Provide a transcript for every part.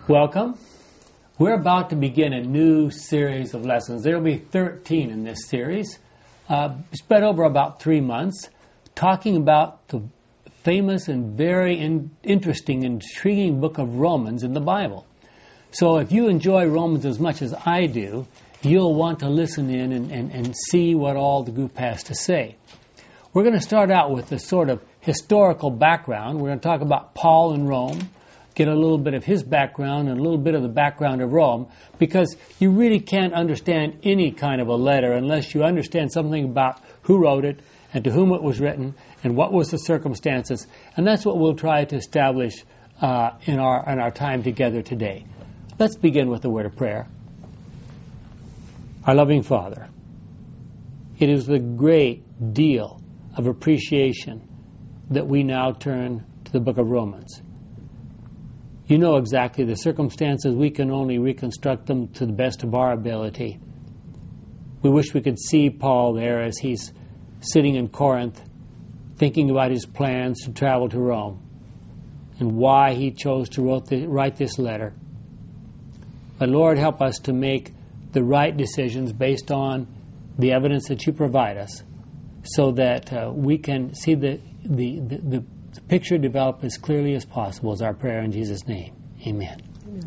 Welcome. We're about to begin a new series of lessons. There will be 13 in this series, spread over about 3 months, talking about the famous and very interesting, intriguing book of Romans in the Bible. So if you enjoy Romans as much as I do, you'll want to listen in and see what all the group has to say. We're going to start out with a sort of historical background. We're going to talk about Paul in Rome, get a little bit of his background and a little bit of the background of Rome, because you really can't understand any kind of a letter unless you understand something about who wrote it and to whom it was written and what was the circumstances. And that's what we'll try to establish in our time together today. Let's begin with a word of prayer. Our loving Father, it is the great deal of appreciation that we now turn to the book of Romans. You know exactly the circumstances. We can only reconstruct them to the best of our ability. We wish we could see Paul there as he's sitting in Corinth, thinking about his plans to travel to Rome and why he chose to write this letter. But Lord, help us to make the right decisions based on the evidence that you provide us, so that we can see the picture develop as clearly as possible, is our prayer in Jesus' name. Amen.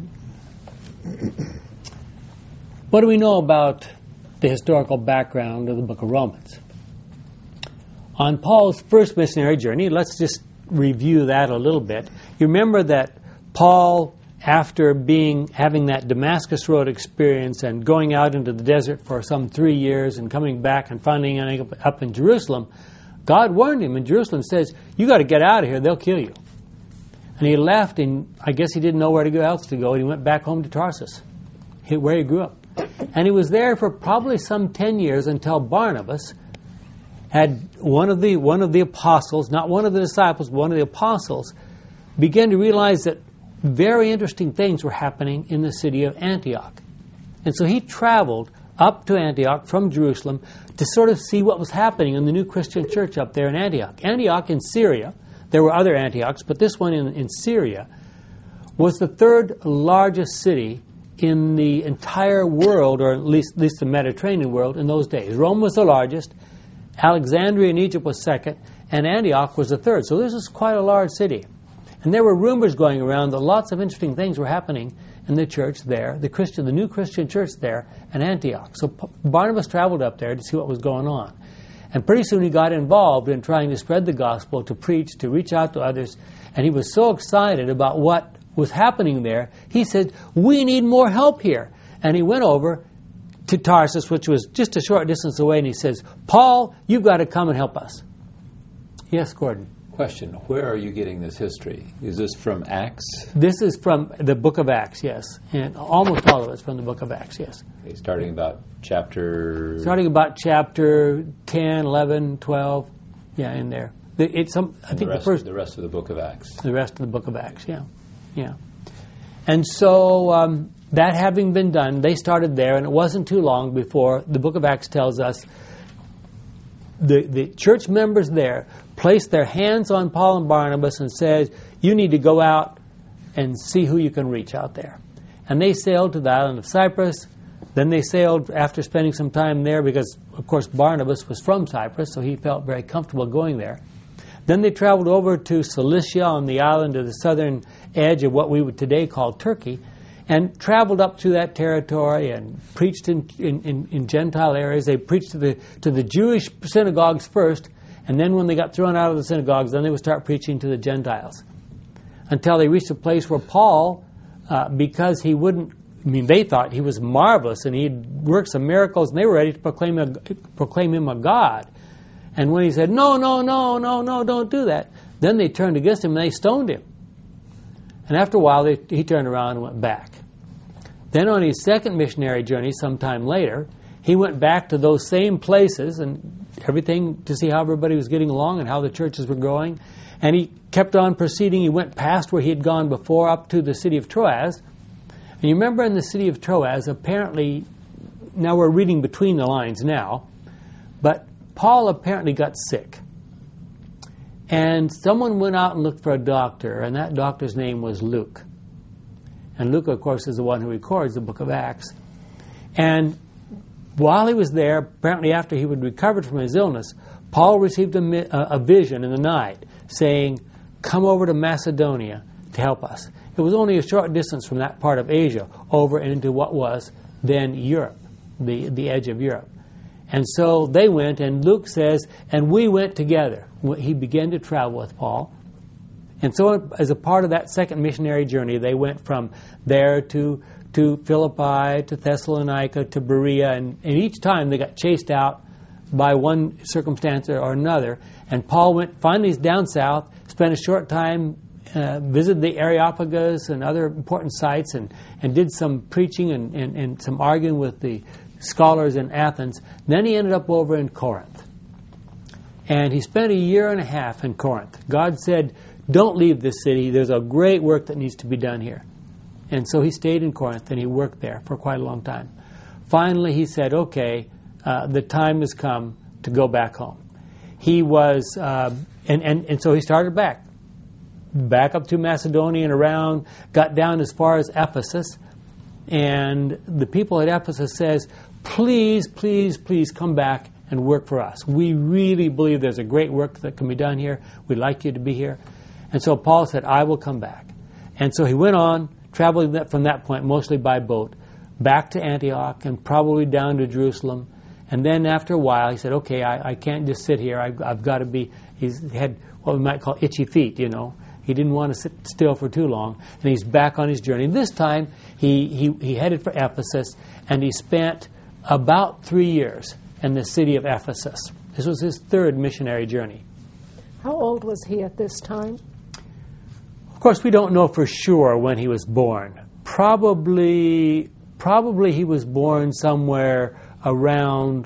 What do we know about the historical background of the book of Romans? On Paul's first missionary journey, let's just review that a little bit. You remember that Paul, after having that Damascus Road experience and going out into the desert for some 3 years and coming back and finally ending up in Jerusalem, God warned him in Jerusalem, says, you got to get out of here, they'll kill you. And he left, and I guess he didn't know where else to go, and he went back home to Tarsus, where he grew up. And he was there for probably some 10 years until Barnabas had one of the apostles, not one of the disciples, but one of the apostles, began to realize that very interesting things were happening in the city of Antioch. And so he traveled up to Antioch from Jerusalem to sort of see what was happening in the new Christian church up there in Antioch. Antioch in Syria, there were other Antiochs, but this one in Syria was the third largest city in the entire world, or at least the Mediterranean world in those days. Rome was the largest, Alexandria in Egypt was second, and Antioch was the third. So this was quite a large city. And there were rumors going around that lots of interesting things were happening in the church there, the new Christian church there in Antioch. So Barnabas traveled up there to see what was going on. And pretty soon he got involved in trying to spread the gospel, to preach, to reach out to others. And he was so excited about what was happening there, he said, we need more help here. And he went over to Tarsus, which was just a short distance away, and he says, Paul, you've got to come and help us. Yes, Gordon. Question, where are you getting this history? Is this from Acts? This is from the book of Acts, yes. And almost all of it's from the book of Acts, yes. Okay, starting about chapter 10, 11, 12, yeah, in there. I think the rest of the book of Acts. The rest of the book of Acts, yeah. And so that having been done, they started there, and it wasn't too long before the book of Acts tells us the church members there placed their hands on Paul and Barnabas and said, you need to go out and see who you can reach out there. And they sailed to the island of Cyprus. Then they sailed after spending some time there because, of course, Barnabas was from Cyprus, so he felt very comfortable going there. Then they traveled over to Cilicia on the island of the southern edge of what we would today call Turkey, and traveled up to that territory and preached in Gentile areas. They preached to the Jewish synagogues first, and then when they got thrown out of the synagogues, then they would start preaching to the Gentiles. Until they reached a place where Paul, because he wouldn't, they thought he was marvelous and he'd worked some miracles, and they were ready to proclaim him a god. And when he said, no, don't do that, then they turned against him and they stoned him. And after a while, he turned around and went back. Then on his second missionary journey, sometime later, he went back to those same places and everything to see how everybody was getting along and how the churches were growing. And he kept on proceeding. He went past where he had gone before up to the city of Troas. And you remember in the city of Troas, apparently, now we're reading between the lines now, but Paul apparently got sick. And someone went out and looked for a doctor, and that doctor's name was Luke. And Luke, of course, is the one who records the book of Acts. And while he was there, apparently after he had recovered from his illness, Paul received a vision in the night saying, "Come over to Macedonia to help us." It was only a short distance from that part of Asia over into what was then Europe, the edge of Europe. And so they went, and Luke says, and we went together. He began to travel with Paul. And so as a part of that second missionary journey, they went from there to Philippi, to Thessalonica, to Berea, and each time they got chased out by one circumstance or another. And Paul went finally down south, spent a short time, visited the Areopagus and other important sites, and did some preaching and some arguing with the scholars in Athens. Then he ended up over in Corinth. And he spent a year and a half in Corinth. God said, "Don't leave this city. There's a great work that needs to be done here." And so he stayed in Corinth, and he worked there for quite a long time. Finally, he said, "Okay, the time has come to go back home." He was, and so he started back up to Macedonia and around, got down as far as Ephesus. And the people at Ephesus says, "Please, please, please come back and work for us. We really believe there's a great work that can be done here. We'd like you to be here." And so Paul said, "I will come back." And so he went on, traveling from that point, mostly by boat, back to Antioch and probably down to Jerusalem. And then after a while, he said, "Okay, I can't just sit here. I've got to be," he had what we might call itchy feet, you know. He didn't want to sit still for too long. And he's back on his journey. This time, he headed for Ephesus, and he spent about 3 years in the city of Ephesus. This was his third missionary journey. How old was he at this time? Of course, we don't know for sure when he was born. Probably he was born somewhere around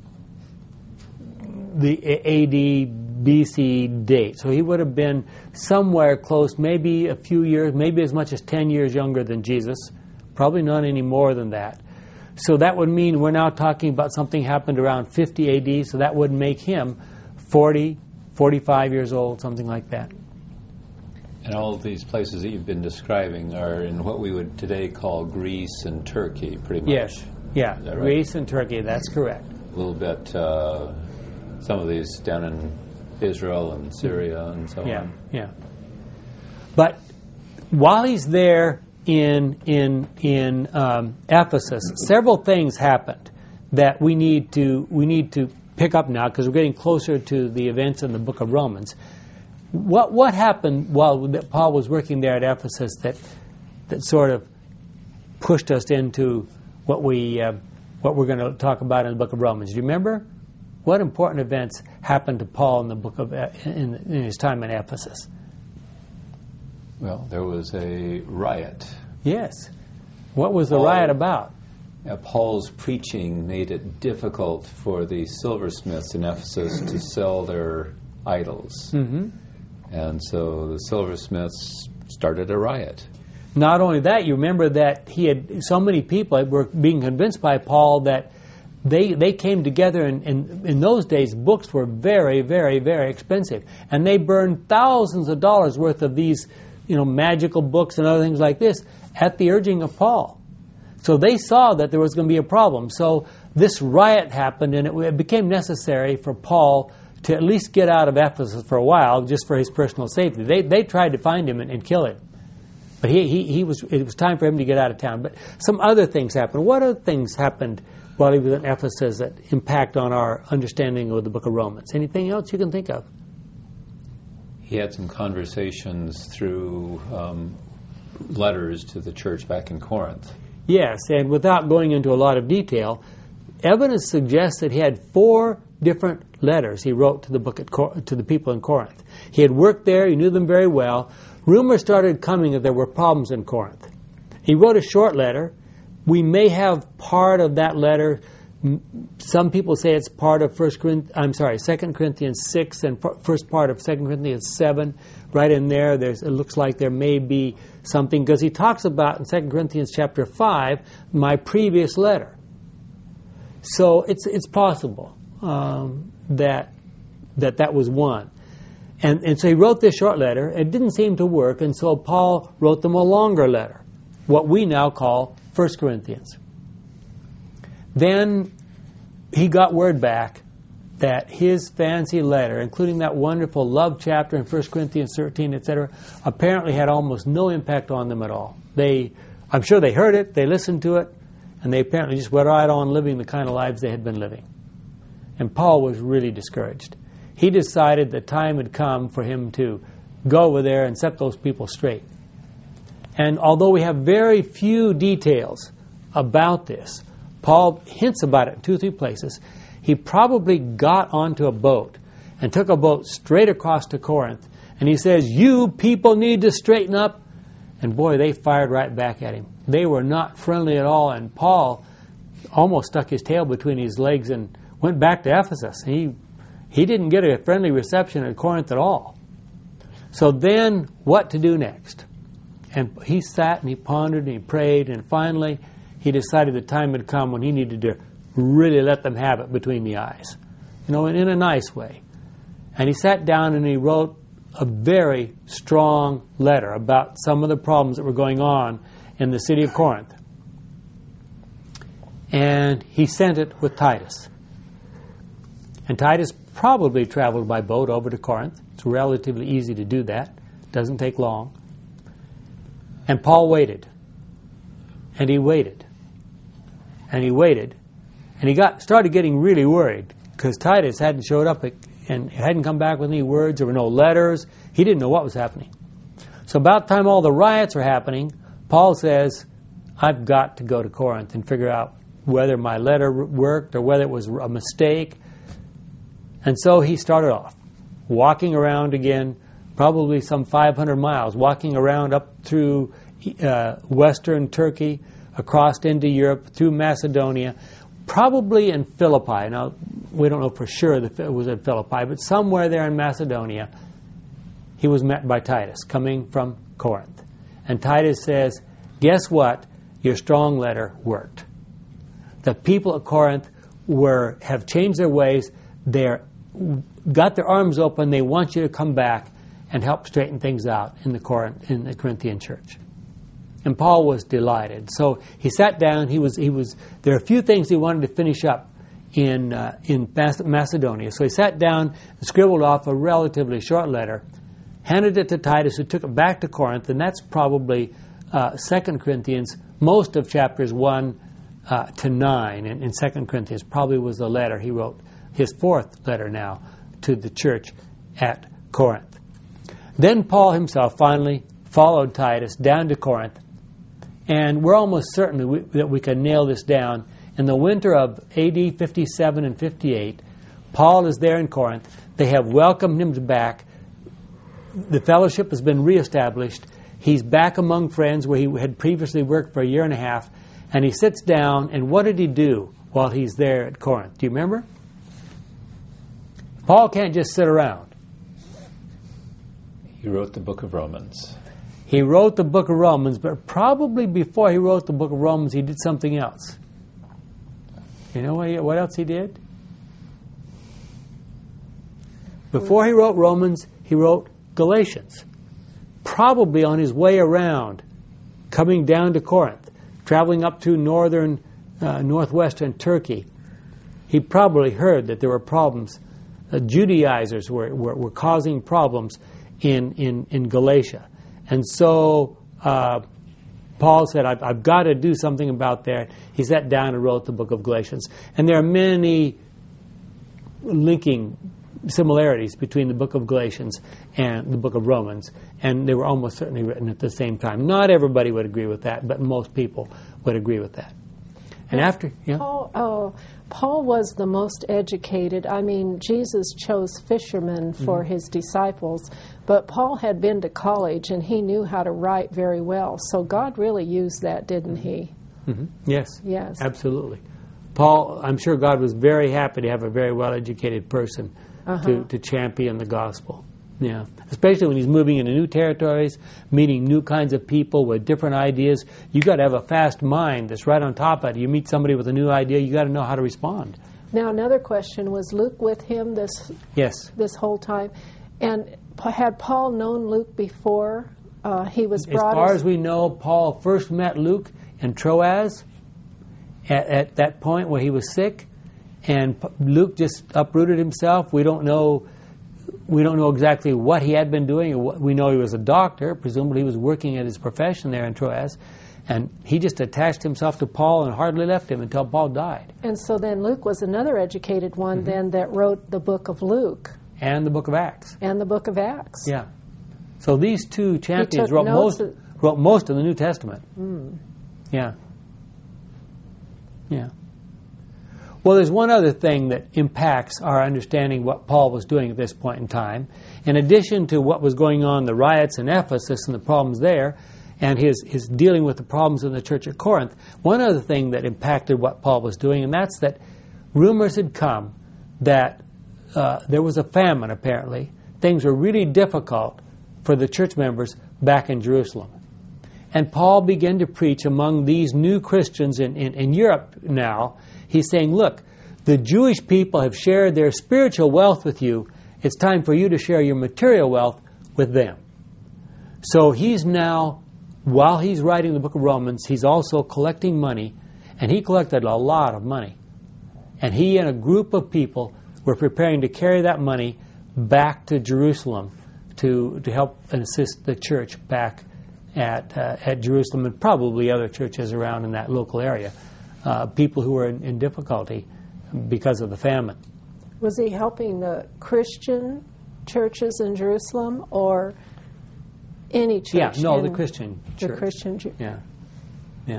the AD BC date. So he would have been somewhere close, maybe a few years, maybe as much as 10 years younger than Jesus. Probably not any more than that. So that would mean we're now talking about something happened around 50 AD, so that would make him 40, 45 years old, something like that. And all of these places that you've been describing are in what we would today call Greece and Turkey, pretty much. Yes, yeah, Right? Greece and Turkey, that's correct. A little bit, some of these down in Israel and Syria and so on. Yeah. But while he's there in Ephesus, several things happened that we need to pick up now because we're getting closer to the events in the book of Romans. What happened while Paul was working there at Ephesus that sort of pushed us into what we're going to talk about in the book of Romans? Do you remember? What important events happened to Paul in the book of in his time in Ephesus? Well, there was a riot. Yes. What was the riot about? Paul's preaching made it difficult for the silversmiths in Ephesus to sell their idols. Mm-hmm. And so the silversmiths started a riot. Not only that, you remember that he had so many people were being convinced by Paul that they came together, and in those days books were very, very, very expensive, and they burned thousands of dollars worth of these, magical books and other things like this at the urging of Paul. So they saw that there was going to be a problem. So this riot happened, and it became necessary for Paul to at least get out of Ephesus for a while, just for his personal safety. They tried to find him and kill him, but it was time for him to get out of town. But some other things happened. What other things happened while he was in Ephesus that impact on our understanding of the book of Romans? Anything else you can think of? He had some conversations through letters to the church back in Corinth. Yes, and without going into a lot of detail, evidence suggests that he had 4 different letters he wrote to the people in Corinth. He had worked there, he knew them very well. Rumors started coming that there were problems in Corinth. He wrote a short letter. We may have part of that letter. Some people say it's part of 2 Corinthians 6 and first part of 2 Corinthians 7. Right in there, it looks like there may be something, because he talks about in 2 Corinthians chapter 5, my previous letter. So it's possible that was one. And so he wrote this short letter. It didn't seem to work, and so Paul wrote them a longer letter. what we now call 1 Corinthians. Then he got word back that his fancy letter, including that wonderful love chapter in 1 Corinthians 13, etc., apparently had almost no impact on them at all. I'm sure they heard it, they listened to it, and they apparently just went right on living the kind of lives they had been living. And Paul was really discouraged. He decided the time had come for him to go over there and set those people straight. And although we have very few details about this, Paul hints about it in 2 or 3 places. He probably got onto a boat and took a boat straight across to Corinth. And he says, "You people need to straighten up." And boy, they fired right back at him. They were not friendly at all. And Paul almost stuck his tail between his legs and went back to Ephesus. He didn't get a friendly reception at Corinth at all. So then, what to do next? And he sat and he pondered and he prayed, and finally he decided the time had come when he needed to really let them have it between the eyes, in a nice way. And he sat down and he wrote a very strong letter about some of the problems that were going on in the city of Corinth. And he sent it with Titus. And Titus probably traveled by boat over to Corinth. It's relatively easy to do that. Doesn't take long. And Paul waited. And he waited. And he waited. And he started getting really worried because Titus hadn't showed up and hadn't come back with any words. There were no letters. He didn't know what was happening. So about the time all the riots were happening, Paul says, "I've got to go to Corinth and figure out whether my letter worked or whether it was a mistake." And so he started off, walking around again, probably some 500 miles, walking around up through western Turkey, across into Europe, through Macedonia, probably in Philippi. Now, we don't know for sure that it was in Philippi, but somewhere there in Macedonia, he was met by Titus, coming from Corinth. And Titus says, "Guess what? Your strong letter worked. The people of Corinth have changed their ways. They're got their arms open. They want you to come back and help straighten things out in the Corinthian church." And Paul was delighted. So he sat down. There are a few things he wanted to finish up in Macedonia. So he sat down and scribbled off a relatively short letter, handed it to Titus, who took it back to Corinth, and that's probably 2 Corinthians. Most of chapters 1 to 9 in 2 Corinthians probably was the letter he wrote, his 4th letter now, to the church at Corinth. Then Paul himself finally followed Titus down to Corinth, and we're almost certain that we can nail this down. In the winter of AD 57 and 58, Paul is there in Corinth. They have welcomed him back. The fellowship has been reestablished. He's back among friends where he had previously worked for a year and a half, and he sits down, and what did he do while he's there at Corinth? Do you remember? Paul can't just sit around. He wrote the book of Romans. He wrote the book of Romans, but probably before he wrote the book of Romans, he did something else. You know what else he did? Before he wrote Romans, he wrote Galatians. Probably on his way around, coming down to Corinth, traveling up through northwestern Turkey, he probably heard that there were problems. Judaizers were causing problems in Galatia. And so Paul said, I've got to do something about that. He sat down and wrote the book of Galatians. And there are many linking similarities between the book of Galatians and the book of Romans. And they were almost certainly written at the same time. Not everybody would agree with that, but most people would agree with that. And after, yeah? Paul was the most educated. I mean, Jesus chose fishermen for his disciples, but Paul had been to college and he knew how to write very well. So God really used that, didn't he? Mm-hmm. Yes. Yes. Absolutely. Paul, I'm sure God was very happy to have a very well-educated person to champion the gospel. Yeah, especially when he's moving into new territories, meeting new kinds of people with different ideas. You got to have a fast mind that's right on top of it. You meet somebody with a new idea, you got to know how to respond. Now, another question, was Luke with him this whole time? And had Paul known Luke before he was As brought far as we know, Paul first met Luke in Troas at that point where he was sick, and Luke just uprooted himself. We don't know exactly what he had been doing. We know he was a doctor. Presumably he was working at his profession there in Troas. And he just attached himself to Paul and hardly left him until Paul died. And so then Luke was another educated one then that wrote the book of Luke. And the book of Acts. And the book of Acts. Yeah. So these two champions took wrote notes most of the New Testament. Yeah. Yeah. Well, there's one other thing that impacts our understanding what Paul was doing at this point in time. In addition to what was going on, the riots in Ephesus and the problems there, and his dealing with the problems in the church at Corinth, one other thing that impacted what Paul was doing, and that's that rumors had come that there was a famine, apparently. Things were really difficult for the church members back in Jerusalem. And Paul began to preach among these new Christians in Europe now. He's saying, look, the Jewish people have shared their spiritual wealth with you. It's time for you to share your material wealth with them. So he's now, while he's writing the book of Romans, he's also collecting money, and he collected a lot of money. And he and a group of people were preparing to carry that money back to Jerusalem to help and assist the church back at Jerusalem and probably other churches around in that local area. People who were in difficulty because of the famine. Was he helping the Christian churches in Jerusalem or any church? The Christian church. The Christian church. Yeah.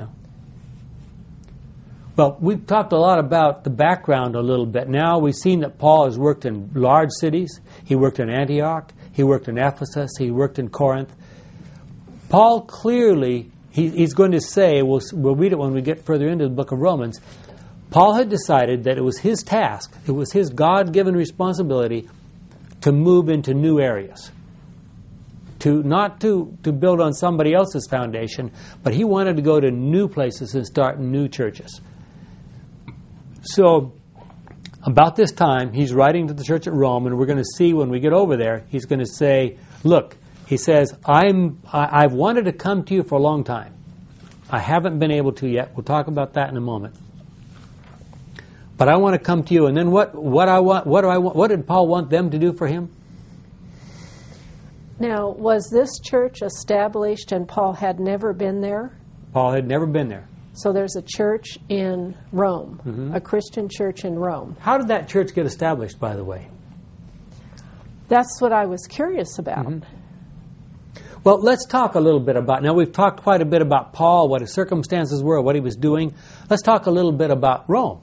Well, we've talked a lot about the background a little bit. Now we've seen that Paul has worked in large cities. He worked in Antioch. He worked in Ephesus. He worked in Corinth. Paul clearly, he's going to say, we'll read it when we get further into the book of Romans, Paul had decided that it was his task, it was his God-given responsibility to move into new areas. Not to build on somebody else's foundation, but he wanted to go to new places and start new churches. So, about this time, he's writing to the church at Rome, and we're going to see when we get over there, he's going to say, look, he says, I've wanted to come to you for a long time. I haven't been able to yet. We'll talk about that in a moment. But I want to come to you. And then what did Paul want them to do for him? Now, was this church established and Paul had never been there? Paul had never been there. So there's a church in Rome, a Christian church in Rome. How did that church get established, by the way? That's what I was curious about. Well, let's talk a little bit about, now we've talked quite a bit about Paul, what his circumstances were, what he was doing. Let's talk a little bit about Rome.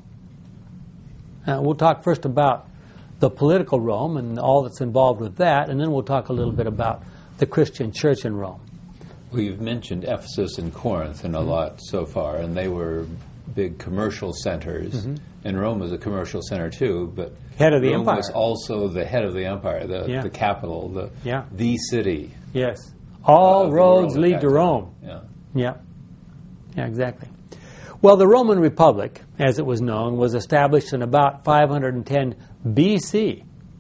We'll talk first about the political Rome and all that's involved with that, and then we'll talk a little bit about the Christian church in Rome. We've mentioned Ephesus and Corinth a lot so far, and they were big commercial centers. And Rome was a commercial center too, but head of the Rome empire was also the head of the empire, the capital, the city. Yes. All roads Rome lead to Rome. Yeah, exactly. Well, the Roman Republic, as it was known, was established in about 510 BC.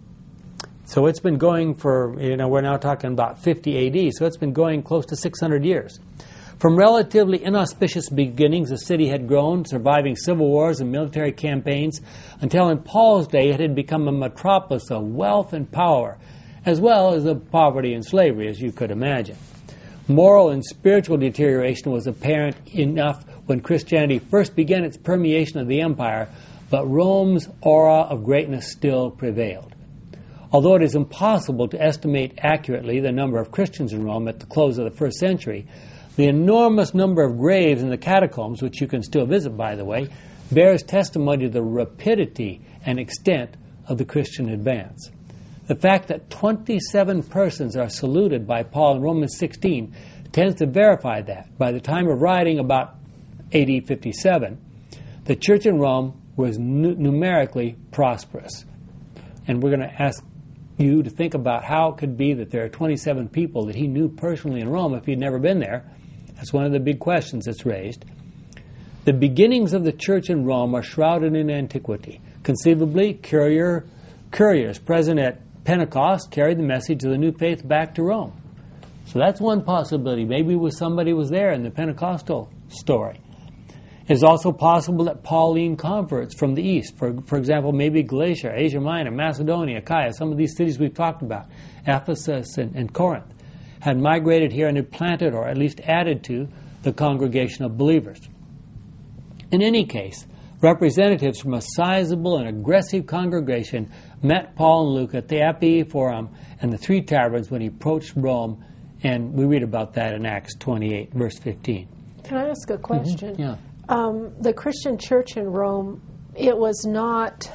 So it's been going for, we're now talking about 50 AD, so it's been going close to 600 years. From relatively inauspicious beginnings, the city had grown, surviving civil wars and military campaigns, until in Paul's day it had become a metropolis of wealth and power, as well as of poverty and slavery, as you could imagine. Moral and spiritual deterioration was apparent enough when Christianity first began its permeation of the empire, but Rome's aura of greatness still prevailed. Although it is impossible to estimate accurately the number of Christians in Rome at the close of the first century, the enormous number of graves in the catacombs, which you can still visit, by the way, bears testimony to the rapidity and extent of the Christian advance. The fact that 27 persons are saluted by Paul in Romans 16 tends to verify that. By the time of writing, about AD 57, the church in Rome was numerically prosperous. And we're going to ask you to think about how it could be that there are 27 people that he knew personally in Rome if he'd never been there. That's one of the big questions that's raised. The beginnings of the church in Rome are shrouded in antiquity. Conceivably, couriers present at Pentecost carried the message of the new faith back to Rome. So that's one possibility. Maybe somebody was there in the Pentecostal story. It's also possible that Pauline converts from the east, for example, maybe Galatia, Asia Minor, Macedonia, Achaia, some of these cities we've talked about, Ephesus and Corinth, had migrated here and had planted or at least added to the congregation of believers. In any case, representatives from a sizable and aggressive congregation met Paul and Luke at the Appii Forum and the Three Taverns when he approached Rome, and we read about that in Acts 28, verse 15. Can I ask a question? Mm-hmm. Yeah. The Christian church in Rome, it was not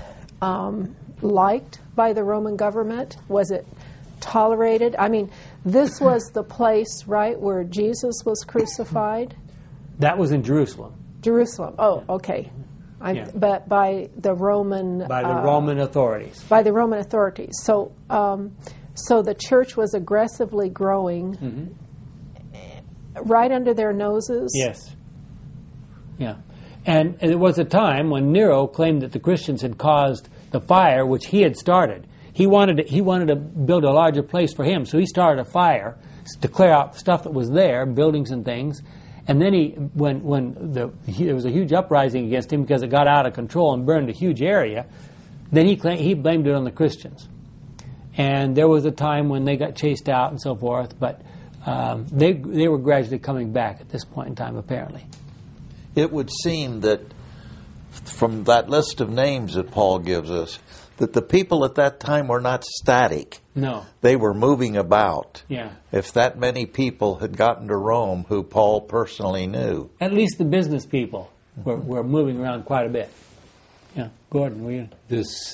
liked by the Roman government. Was it tolerated? I mean, this was the place, right, where Jesus was crucified? That was in Jerusalem. Jerusalem. Oh, okay. But by the Roman... By the Roman authorities. By the Roman authorities. So, so the church was aggressively growing right under their noses? Yes. Yeah. And there was a time when Nero claimed that the Christians had caused the fire, which he had started. He wanted to build a larger place for him, so he started a fire to clear out stuff that was there, buildings and things. And then there was a huge uprising against him because it got out of control and burned a huge area, then he blamed it on the Christians. And there was a time when they got chased out and so forth, but they were gradually coming back at this point in time, apparently. It would seem that from that list of names that Paul gives us, that the people at that time were not static. No. They were moving about. Yeah. If that many people had gotten to Rome who Paul personally knew. At least the business people were moving around quite a bit. Yeah. Gordon, were you? This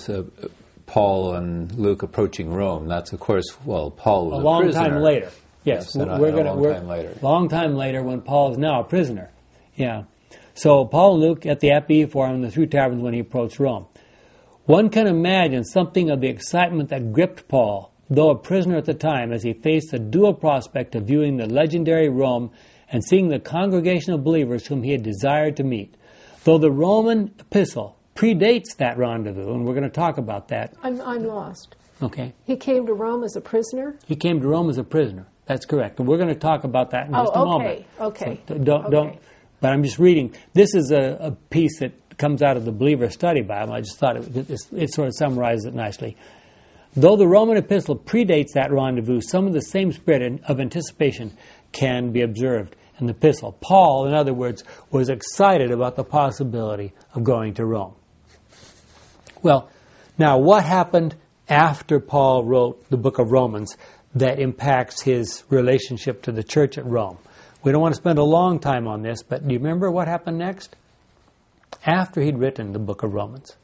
Paul and Luke approaching Rome, that's, of course, Paul was a long prisoner. time later. Yes, a long time later when Paul is now a prisoner. Yeah. So Paul and Luke at the Appii Forum and the Three Taverns when he approached Rome. One can imagine something of the excitement that gripped Paul, though a prisoner at the time, as he faced the dual prospect of viewing the legendary Rome and seeing the congregation of believers whom he had desired to meet. Though the Roman epistle predates that rendezvous, and we're going to talk about that. I'm lost. Okay. He came to Rome as a prisoner? He came to Rome as a prisoner. That's correct. And we're going to talk about that in just a moment. Okay. So don't. But I'm just reading. This is a piece that comes out of the Believer Study Bible. I just thought it sort of summarizes it nicely. Though the Roman epistle predates that rendezvous, some of the same spirit of anticipation can be observed in the epistle. Paul, in other words, was excited about the possibility of going to Rome. Well, now what happened after Paul wrote the book of Romans that impacts his relationship to the church at Rome? We don't want to spend a long time on this, but do you remember what happened next? After he'd written the book of Romans.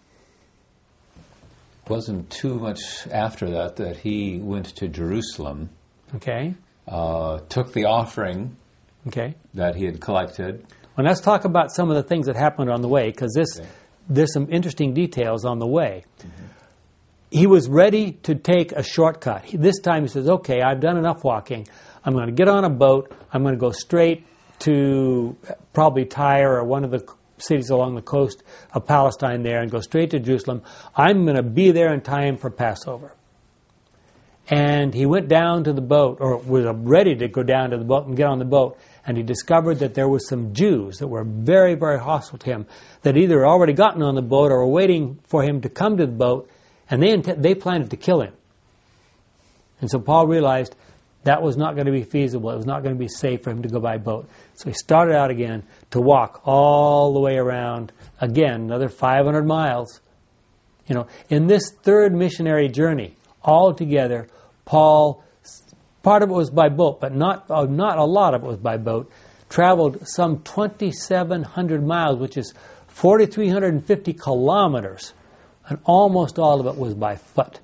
It wasn't too much after that he went to Jerusalem. Okay. Took the offering okay. that he had collected. Well, let's talk about some of the things that happened on the way, because there's some interesting details on the way. Mm-hmm. He was ready to take a shortcut. This time he says, okay, I've done enough walking. I'm going to get on a boat. I'm going to go straight to probably Tyre or one of the cities along the coast of Palestine there and go straight to Jerusalem. I'm going to be there in time for Passover. And he went down to the boat, or was ready to go down to the boat and get on the boat, and he discovered that there were some Jews that were very, very hostile to him, that either had already gotten on the boat or were waiting for him to come to the boat, and they planned to kill him. And so Paul realized that was not going to be feasible. It was not going to be safe for him to go by boat. So he started out again to walk all the way around, again, another 500 miles. You know, in this third missionary journey, altogether, Paul, part of it was by boat, but not a lot of it was by boat, traveled some 2,700 miles, which is 4,350 kilometers, and almost all of it was by foot.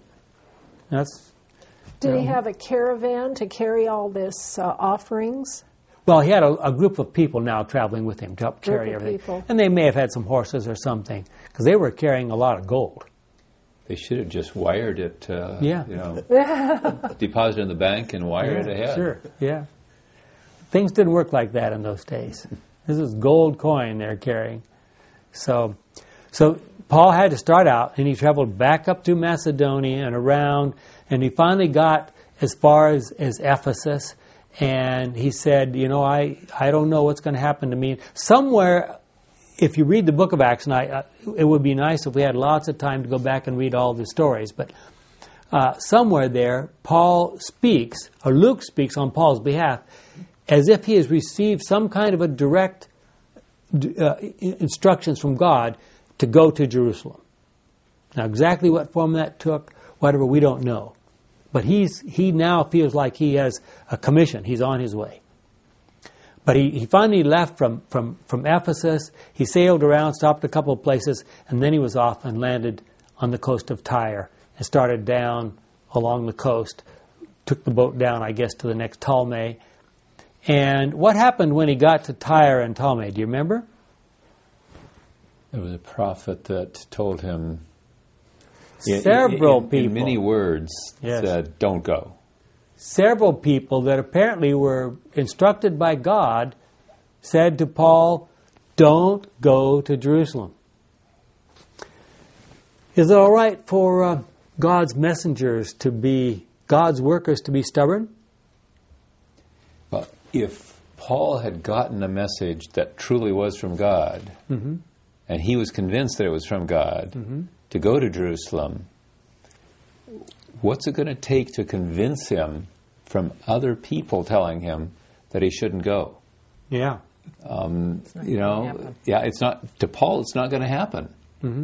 Did he have a caravan to carry all this offerings? Well, he had a group of people now traveling with him to help carry everything. People. And they may have had some horses or something, because they were carrying a lot of gold. They should have just wired it, deposit it in the bank and wire it ahead. Sure, yeah. Things didn't work like that in those days. This is gold coin they're carrying. So Paul had to start out, and he traveled back up through Macedonia and around, and he finally got as far as Ephesus, and he said, I don't know what's going to happen to me. Somewhere, if you read the book of Acts, and it would be nice if we had lots of time to go back and read all the stories, but somewhere there, Paul speaks, or Luke speaks on Paul's behalf, as if he has received some kind of a direct instructions from God to go to Jerusalem. Now, exactly what form that took, whatever, we don't know. But he now feels like he has a commission. He's on his way. But he finally left from Ephesus. He sailed around, stopped a couple of places, and then he was off and landed on the coast of Tyre and started down along the coast. Took the boat down, I guess, to the next Ptolemy. And what happened when he got to Tyre and Ptolemy? Do you remember? There was a prophet that told him, several people, in many words, yes, said, don't go. Several people that apparently were instructed by God said to Paul, don't go to Jerusalem. Is it all right for God's messengers to be, God's workers to be stubborn? Well, if Paul had gotten a message that truly was from God, mm-hmm, and he was convinced that it was from God, mm-hmm, to go to Jerusalem, what's it going to take to convince him from other people telling him that he shouldn't go? Yeah. It's not, to Paul, it's not going to happen. Mm-hmm.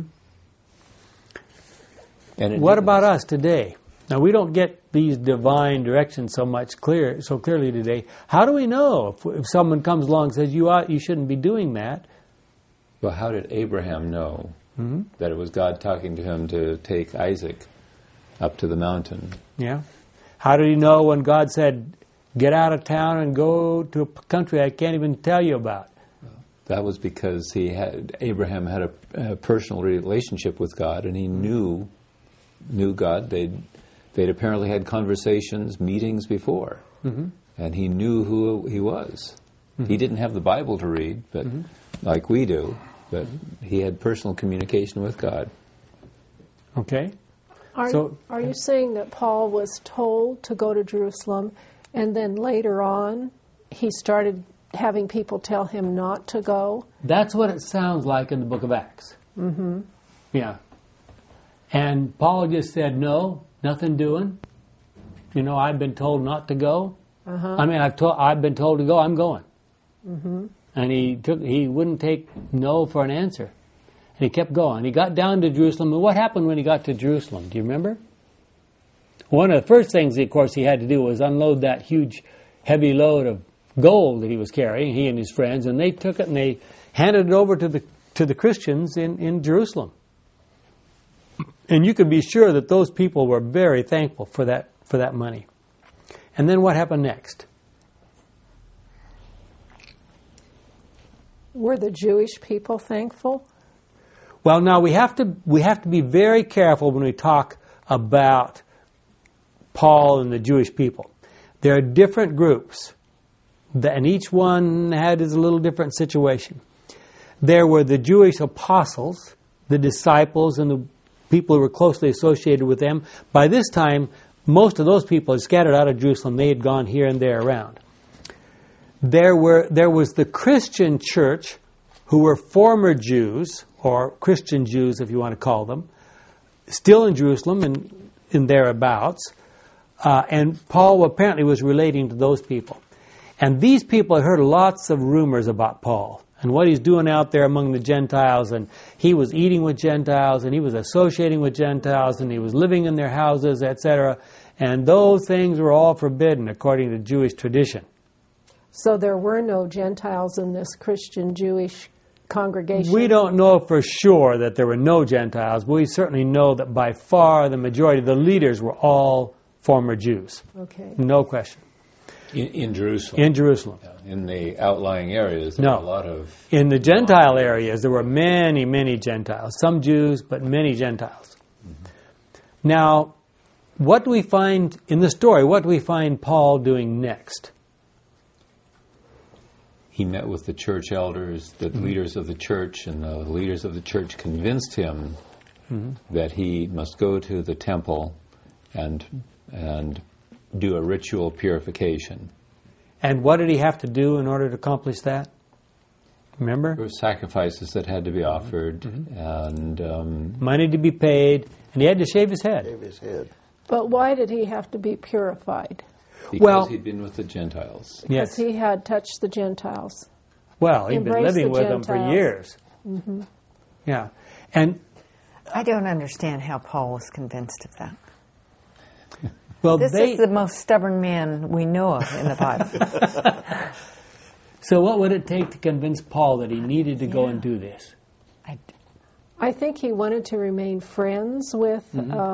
And what about us today? Now, we don't get these divine directions so clearly today. How do we know if someone comes along and says, you shouldn't be doing that? Well, how did Abraham know that it was God talking to him to take Isaac up to the mountain? Yeah. How did he know when God said, get out of town and go to a country I can't even tell you about? That was because Abraham had a personal relationship with God, and he knew God. They'd apparently had conversations, meetings before, mm-hmm, and he knew who he was. Mm-hmm. He didn't have the Bible to read, but like we do, but he had personal communication with God. Okay. Are you saying that Paul was told to go to Jerusalem, and then later on he started having people tell him not to go? That's what it sounds like in the book of Acts. Mm-hmm. Yeah. And Paul just said, no, nothing doing. I've been told not to go. Uh-huh. I mean, I've been told to go, I'm going. Mm-hmm. And he wouldn't take no for an answer. And he kept going. He got down to Jerusalem. And what happened when he got to Jerusalem? Do you remember? One of the first things, of course, he had to do was unload that huge, heavy load of gold that he was carrying, he and his friends, and they took it and they handed it over to the Christians in Jerusalem. And you could be sure that those people were very thankful for that money. And then what happened next? Were the Jewish people thankful? Well, now we have to be very careful when we talk about Paul and the Jewish people. There are different groups, and each one had a little different situation. There were the Jewish apostles, the disciples, and the people who were closely associated with them. By this time, most of those people had scattered out of Jerusalem. They had gone here and there around. There was the Christian church, who were former Jews, or Christian Jews, if you want to call them, still in Jerusalem and in thereabouts. And Paul apparently was relating to those people. And these people had heard lots of rumors about Paul and what he's doing out there among the Gentiles. And he was eating with Gentiles, and he was associating with Gentiles, and he was living in their houses, etc. And those things were all forbidden according to Jewish tradition. So there were no Gentiles in this Christian Jewish congregation? We don't know for sure that there were no Gentiles, but we certainly know that by far the majority of the leaders were all former Jews. Okay. No question. In Jerusalem? In Jerusalem. Yeah. In the outlying areas, there were a lot of... In the Gentile areas, there were many, many Gentiles. Some Jews, but many Gentiles. Mm-hmm. Now, what do we find in the story? What do we find Paul doing next? He met with the church elders, the leaders of the church, and the leaders of the church convinced him that he must go to the temple and do a ritual purification. And what did he have to do in order to accomplish that? Remember? There were sacrifices that had to be offered, and Money to be paid, and he had to shave his head. Shave his head. But why did he have to be purified? because Well- he'd been with the Gentiles. Because Yes. he had touched the Gentiles. Well, he'd been Embrace living the with them for Gentiles. years. Yeah. And, I don't understand how Paul was convinced of that. well, This is the most stubborn man we know of in the Bible. so what would it take to convince Paul that he needed to go and do this? I think he wanted to remain friends with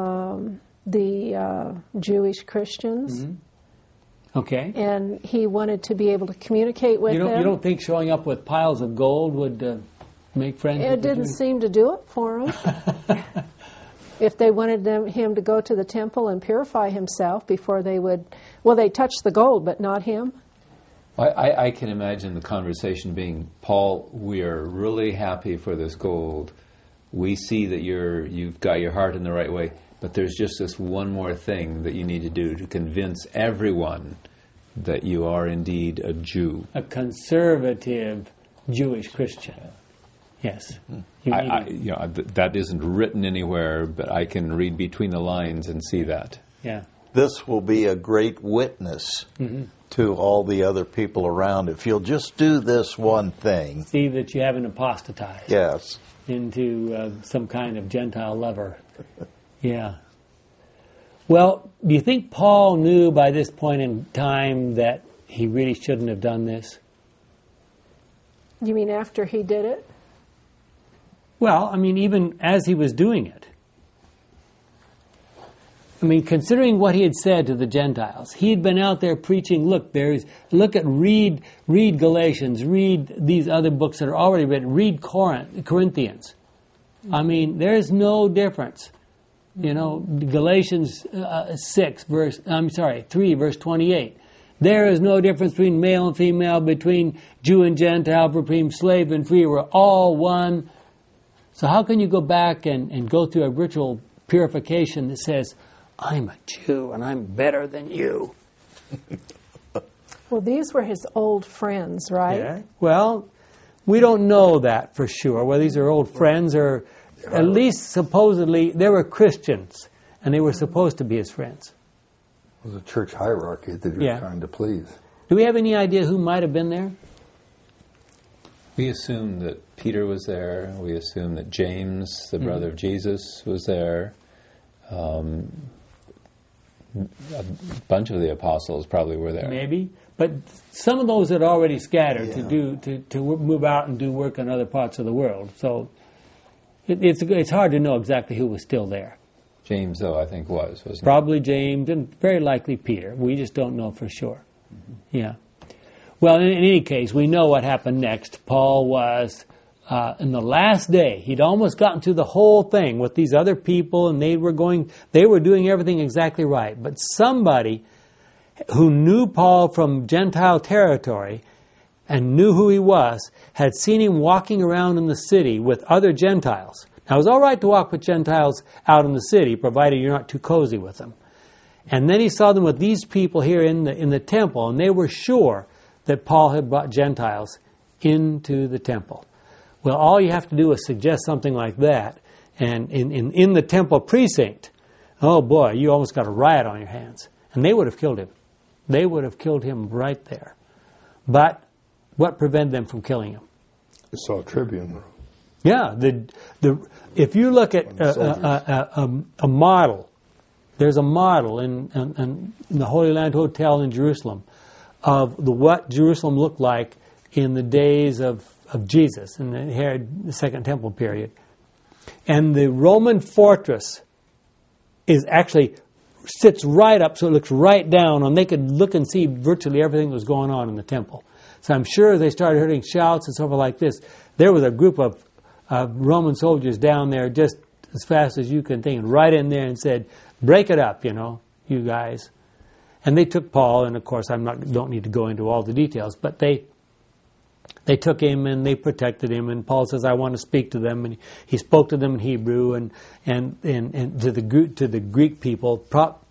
the Jewish Christians, Okay. and he wanted to be able to communicate with them. You don't think showing up with piles of gold would make friends It with the didn't Jews? seem to do it for him. If they wanted him to go to the temple and purify himself before they would, well, they touched the gold, but not him. I can imagine the conversation being, Paul, we are really happy for this gold. We see that you've got your heart in the right way, but there's just this one more thing that you need to do to convince everyone that you are indeed a Jew. A conservative Jewish Christian. Yes. You need- That isn't written anywhere, but I can read between the lines and see that. yeah. This will be a great witness to all the other people around. If you'll just do this one thing. See that you haven't apostatized Yes. into some kind of Gentile lover. Yeah. Well, do you think Paul knew by this point in time that he really shouldn't have done this? You mean after he did it? Well, I mean, even as he was doing it. I mean, considering what he had said to the Gentiles, he had been out there preaching, read Galatians, read these other books that are already written, read Corinthians. I mean, there's no difference. You know, Galatians 3, verse 28. There is no difference between male and female, between Jew and Gentile, between slave and free. We're all one. So how can you go back and go through a ritual purification that says, I'm a Jew and I'm better than you? Well, these were his old friends, right? Yeah. Well, we don't know that for sure, whether these are old friends or at least supposedly they were Christians and they were supposed to be his friends. It was a church hierarchy that he was trying to please. Do we have any idea who might have been there? We assume that Peter was there. We assume that James, the brother of Jesus, was there. A bunch of the apostles probably were there. Maybe. But some of those had already scattered to move out and do work in other parts of the world. So it's hard to know exactly who was still there. James, though, I think wasn't he? Probably James and very likely Peter. We just don't know for sure. Yeah. Well, in any case, we know what happened next. Paul was in the last day. He'd almost gotten through the whole thing with these other people, and they were doing everything exactly right. But somebody who knew Paul from Gentile territory and knew who he was had seen him walking around in the city with other Gentiles. Now, it was all right to walk with Gentiles out in the city, provided you're not too cozy with them. And then he saw them with these people here in the temple, and they were sure that Paul had brought Gentiles into the temple. Well, all you have to do is suggest something like that, and in the temple precinct, oh boy, you almost got a riot on your hands. And they would have killed him. They would have killed him right there. But what prevented them from killing him? The Salt Tribune. Yeah, if you look at a model, there's a model in the Holy Land Hotel in Jerusalem of what Jerusalem looked like in the days of Jesus in the Herod, the Second Temple period. And the Roman fortress sits right up, so it looks right down, and they could look and see virtually everything that was going on in the temple. So I'm sure they started hearing shouts and stuff like this. There was a group of Roman soldiers down there just as fast as you can think, and right in there and said, break it up, you guys. And they took Paul, and of course don't need to go into all the details, but they took him and they protected him, and Paul says, I want to speak to them, and he spoke to them in Hebrew and to the Greek people,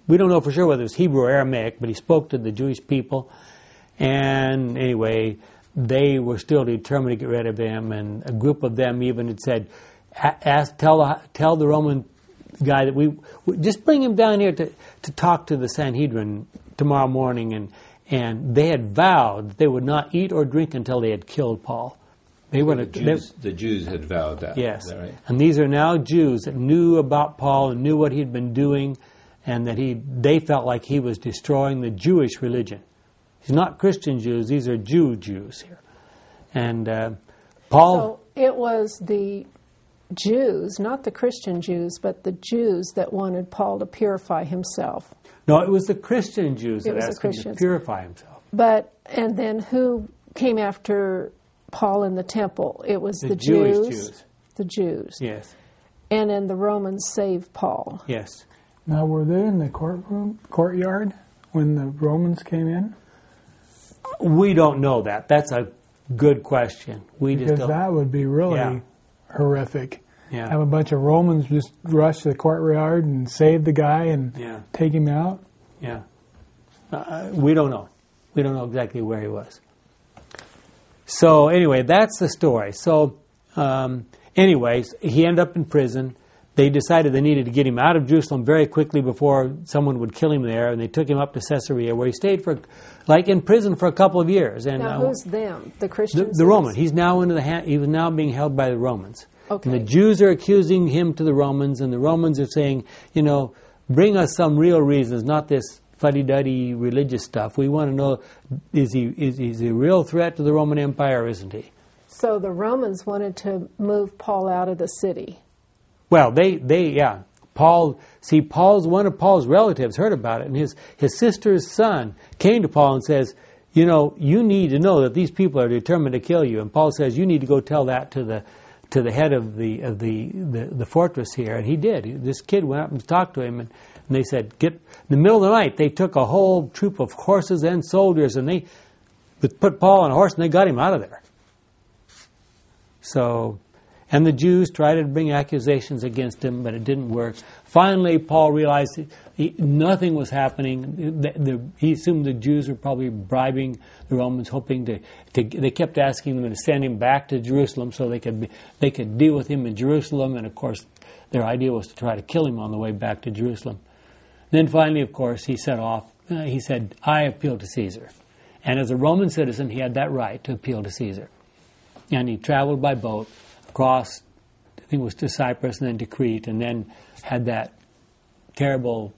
we don't know for sure whether it was Hebrew or Aramaic, but he spoke to the Jewish people. And anyway, they were still determined to get rid of him, and a group of them even had said, tell the Roman guy that we just bring him down here to talk to the Sanhedrin tomorrow morning. And they had vowed that they would not eat or drink until they had killed Paul. The Jews had vowed that. Yes. Is that right? And these are now Jews that knew about Paul and knew what he'd been doing, and that they felt like he was destroying the Jewish religion. These are not Christian Jews, these are Jews here. And Paul... So it was the Jews, not the Christian Jews, but the Jews that wanted Paul to purify himself. No, it was the Christian Jews that asked him to purify himself. And then who came after Paul in the temple? It was the Jewish Jews. The Jews. Yes. And then the Romans saved Paul. Yes. Now, were they in the courtyard when the Romans came in? We don't know that. That's a good question. Because that would be really horrific. Yeah. Have a bunch of Romans just rush to the courtyard and save the guy and take him out? Yeah. We don't know. We don't know exactly where he was. So anyway, that's the story. So anyways, he ended up in prison. They decided they needed to get him out of Jerusalem very quickly before someone would kill him there, and they took him up to Caesarea, where he stayed in prison for a couple of years. And now, who's them? The Christians? The Roman. He's now he was now being held by the Romans. Okay. And the Jews are accusing him to the Romans, and the Romans are saying, bring us some real reasons, not this fuddy-duddy religious stuff. We want to know, is he a real threat to the Roman Empire, or isn't he? So the Romans wanted to move Paul out of the city. Well, one of Paul's relatives heard about it, and his sister's son came to Paul and says, you need to know that these people are determined to kill you. And Paul says, you need to go tell that to the head of the fortress here. And he did. This kid went up and talked to him, and they said, in the middle of the night, they took a whole troop of horses and soldiers, and they put Paul on a horse, and they got him out of there. So, and the Jews tried to bring accusations against him, but it didn't work. Finally, Paul realized nothing was happening. He assumed the Jews were probably bribing the Romans, hoping to. They kept asking them to send him back to Jerusalem so they could deal with him in Jerusalem. And of course, their idea was to try to kill him on the way back to Jerusalem. Then finally, of course, he set off. He said, "I appeal to Caesar," and as a Roman citizen, he had that right to appeal to Caesar. And he traveled by boat across, I think it was to Cyprus and then to Crete, and then had that terrible,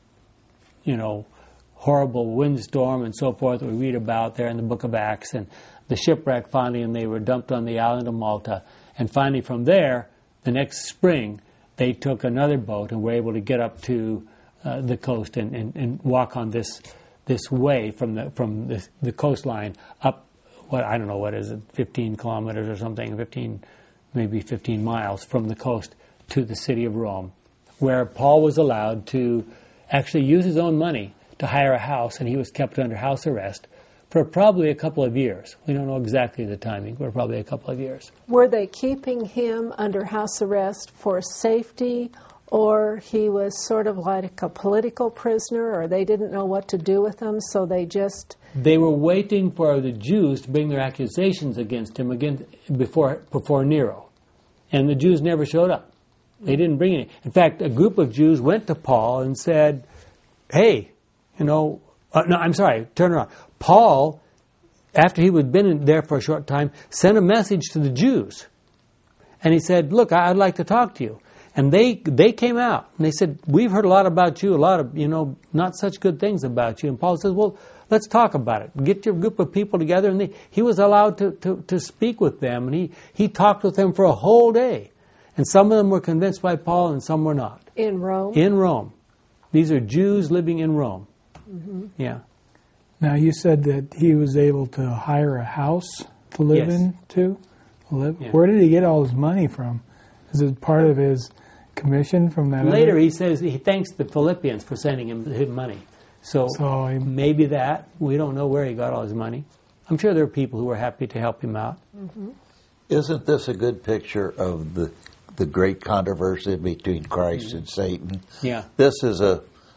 horrible windstorm and so forth that we read about there in the book of Acts, and the shipwreck finally, and they were dumped on the island of Malta. And finally from there, the next spring, they took another boat and were able to get up to the coast and walk on this way from the coastline up, I don't know, what is it, 15 kilometers or something, 15 miles from the coast to the city of Rome, where Paul was allowed to actually use his own money to hire a house, and he was kept under house arrest for probably a couple of years. We don't know exactly the timing, but probably a couple of years. Were they keeping him under house arrest for safety, or he was sort of like a political prisoner, or they didn't know what to do with him, so they were waiting for the Jews to bring their accusations against him before Nero. And the Jews never showed up. They didn't bring any. In fact, a group of Jews went to Paul and said, hey, turn around. Paul, after he had been there for a short time, sent a message to the Jews. And he said, look, I'd like to talk to you. And they came out, and they said, we've heard a lot about you, a lot of, not such good things about you. And Paul says, well, let's talk about it. Get your group of people together. And he was allowed to speak with them, and he talked with them for a whole day. And some of them were convinced by Paul, and some were not. In Rome? In Rome. These are Jews living in Rome. Mm-hmm. Yeah. Now, you said that he was able to hire a house to live in, too? Yeah. Where did he get all his money from? Is it part of his commission from that? Later, he says he thanks the Philippians for sending him money. So maybe that. We don't know where he got all his money. I'm sure there are people who were happy to help him out. Mm-hmm. Isn't this a good picture of the great controversy between Christ and Satan? Yeah. This is a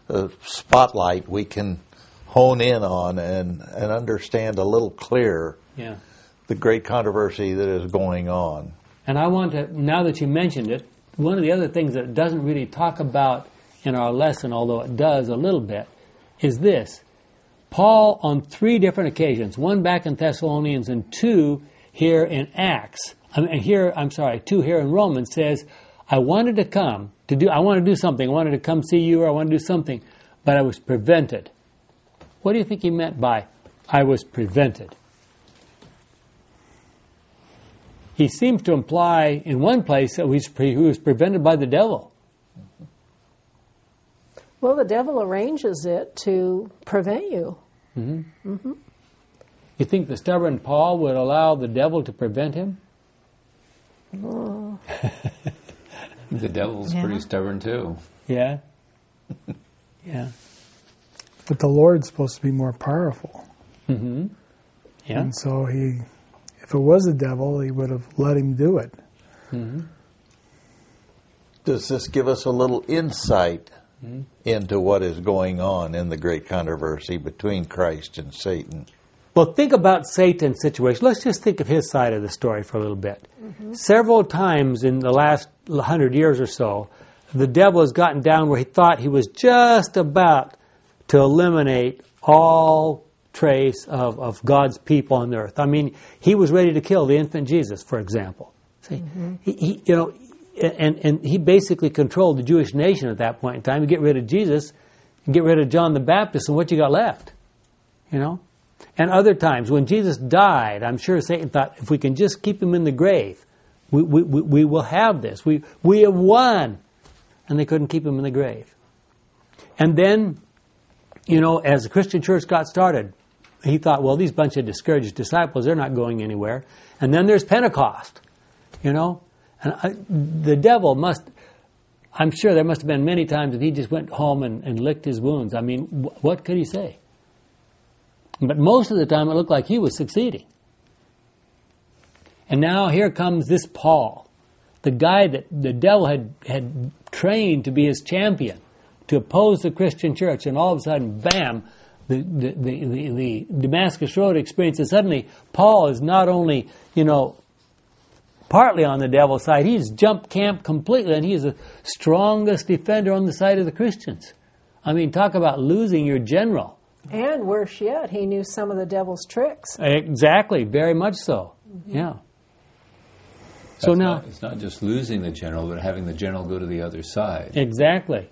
spotlight we can hone in on and understand a little clearer the great controversy that is going on. And I want to, now that you mentioned it, one of the other things that it doesn't really talk about in our lesson, although it does a little bit, is this. Paul, on 3 different occasions, 1 back in Thessalonians and 2 here in Acts, 2 here in Romans, says, I wanted to come I want to do something. I wanted to come see you, or I want to do something, but I was prevented. What do you think he meant by I was prevented? He seems to imply in one place that he was prevented by the devil. Well, the devil arranges it to prevent you. Mm-hmm. Mm-hmm. You think the stubborn Paul would allow the devil to prevent him? Oh. The devil's pretty stubborn too. Yeah. Yeah. But the Lord's supposed to be more powerful. Mm-hmm. Yeah. And so if it was the devil, he would have let him do it. Mm-hmm. Does this give us a little insight into what is going on in the great controversy between Christ and Satan? Well, think about Satan's situation. Let's just think of his side of the story for a little bit. Mm-hmm. Several times in the last 100 years or so, the devil has gotten down where he thought he was just about to eliminate all trace of God's people on the earth. I mean, he was ready to kill the infant Jesus, for example. See, and he basically controlled the Jewish nation at that point in time. You get rid of Jesus, and get rid of John the Baptist, and what you got left? You know? And other times, when Jesus died, I'm sure Satan thought, if we can just keep him in the grave, we will have this. We have won. And they couldn't keep him in the grave. And then, as the Christian church got started, he thought, well, these bunch of discouraged disciples, they're not going anywhere. And then there's Pentecost, And the devil I'm sure there must have been many times that he just went home and licked his wounds. I mean, what could he say? But most of the time it looked like he was succeeding. And now here comes this Paul, the guy that the devil had trained to be his champion, to oppose the Christian church, and all of a sudden, bam, the Damascus Road experience, and suddenly Paul is not only, partly on the devil's side, he's jumped camp completely, and he is the strongest defender on the side of the Christians. I mean, talk about losing your general. And worse yet, he knew some of the devil's tricks. Exactly, very much so. Mm-hmm. Yeah. So now it's not just losing the general, but having the general go to the other side. Exactly.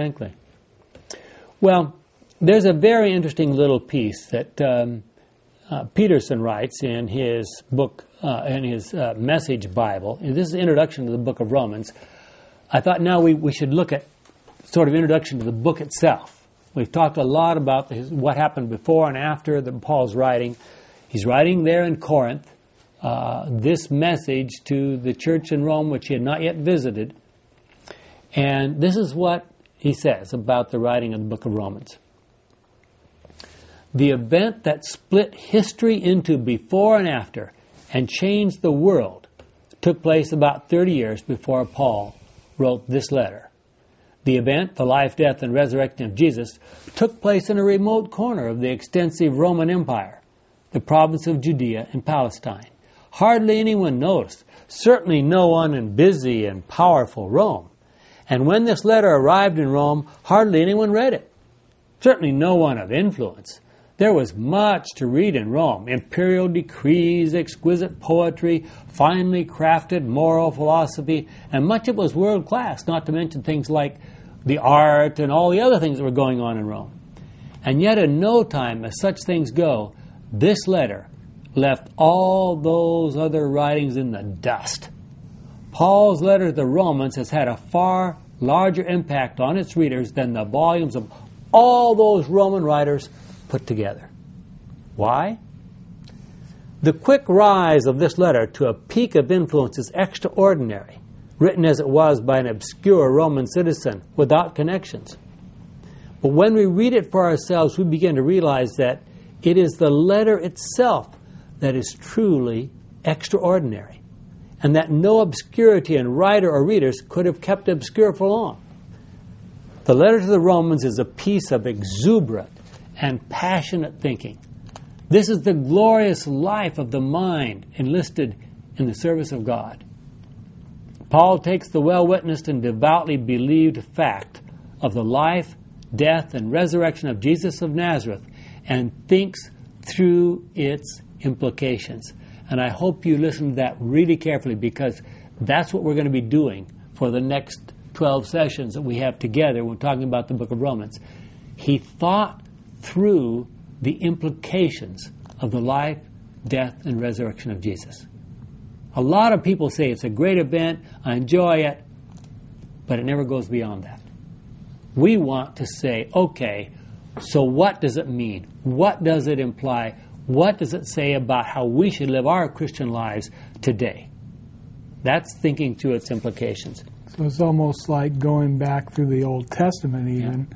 Well, there's a very interesting little piece that Peterson writes in his book, in his Message Bible. And this is Introduction to the Book of Romans. I thought now we should look at sort of introduction to the book itself. We've talked a lot about what happened before and after Paul's writing. He's writing there in Corinth this message to the church in Rome, which he had not yet visited. And this is what he says about the writing of the book of Romans. The event that split history into before and after and changed the world took place about 30 years before Paul wrote this letter. The event, the life, death, and resurrection of Jesus, took place in a remote corner of the extensive Roman Empire, the province of Judea and Palestine. Hardly anyone noticed, certainly no one in busy and powerful Rome. And when this letter arrived in Rome, hardly anyone read it. Certainly no one of influence. There was much to read in Rome: imperial decrees, exquisite poetry, finely crafted moral philosophy, and much of it was world class, not to mention things like the art and all the other things that were going on in Rome. And yet in no time, as such things go, this letter left all those other writings in the dust. Paul's letter to the Romans has had a far larger impact on its readers than the volumes of all those Roman writers put together. Why? The quick rise of this letter to a peak of influence is extraordinary, written as it was by an obscure Roman citizen without connections. But when we read it for ourselves, we begin to realize that it is the letter itself that is truly extraordinary, and that no obscurity in writer or readers could have kept obscure for long. The letter to the Romans is a piece of exuberant and passionate thinking. This is the glorious life of the mind enlisted in the service of God. Paul takes the well-witnessed and devoutly believed fact of the life, death, and resurrection of Jesus of Nazareth and thinks through its implications. And I hope you listen to that really carefully, because that's what we're going to be doing for the next 12 sessions that we have together when we're talking about the book of Romans. He thought through the implications of the life, death, and resurrection of Jesus. A lot of people say it's a great event, I enjoy it, but it never goes beyond that. We want to say, okay, so what does it mean? What does it imply? What does it say about how we should live our Christian lives today? That's thinking through its implications. So it's almost like going back through the Old Testament even,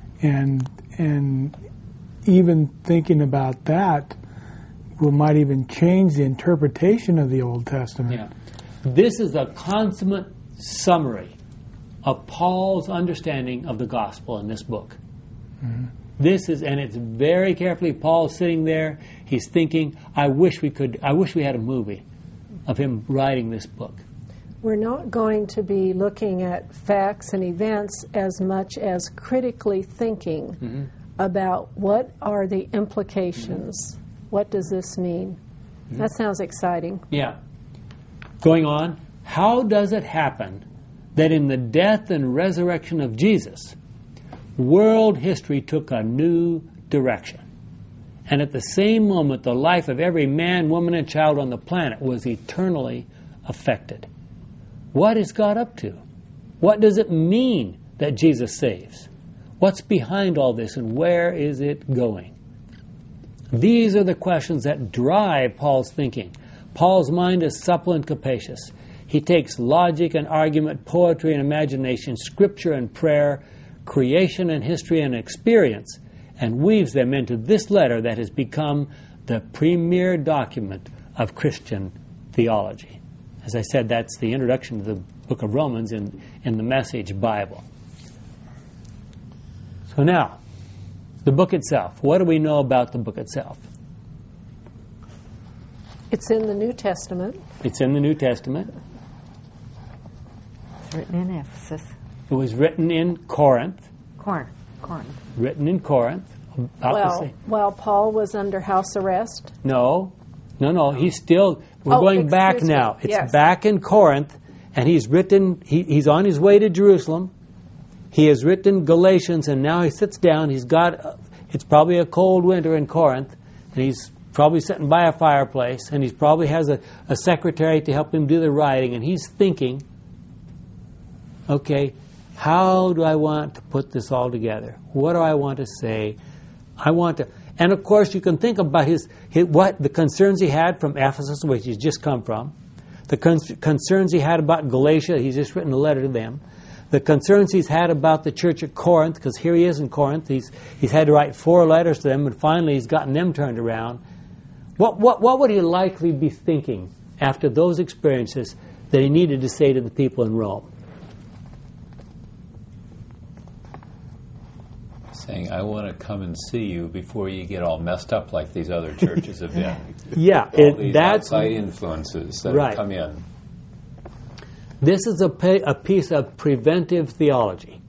and even thinking about that, we might even change the interpretation of the Old Testament. Yeah. This is a consummate summary of Paul's understanding of the gospel in this book. Mm-hmm. And it's very carefully, Paul's sitting there, he's thinking, I wish we had a movie of him writing this book. We're not going to be looking at facts and events as much as critically thinking about what are the implications. What does this mean? That sounds exciting. Yeah. Going on, how does it happen that in the death and resurrection of Jesus, world history took a new direction? And at the same moment, the life of every man, woman, and child on the planet was eternally affected. What is God up to? What does it mean that Jesus saves? What's behind all this, and where is it going? These are the questions that drive Paul's thinking. Paul's mind is supple and capacious. He takes logic and argument, poetry and imagination, scripture and prayer, creation and history and experience, and weaves them into this letter that has become the premier document of Christian theology. As I said, that's the introduction to the book of Romans in the Message Bible. So now, the book itself. What do we know about the book itself? It's in the New Testament. It's in the New Testament. It's written in Ephesus. It was written in Corinth. Corinth. Written in Corinth. While Paul was under house arrest? No. He's still... We're going back now. It's back in Corinth, and he's written... He's on his way to Jerusalem. He has written Galatians, and now he sits down. He's got... It's probably a cold winter in Corinth, and he's probably sitting by a fireplace, and he probably has a secretary to help him do the writing, and he's thinking, okay, how do I want to put this all together? What do I want to say? I want to... And of course, you can think about the concerns he had from Ephesus, which he's just come from, the concerns he had about Galatia. He's just written a letter to them. The concerns he's had about the church at Corinth, because here he is in Corinth. He's had to write 4 letters to them, and finally he's gotten them turned around. What would he likely be thinking after those experiences that he needed to say to the people in Rome? Saying, I want to come and see you before you get all messed up like these other churches have been. Yeah, these outside influences that have come in. This is a piece of preventive theology.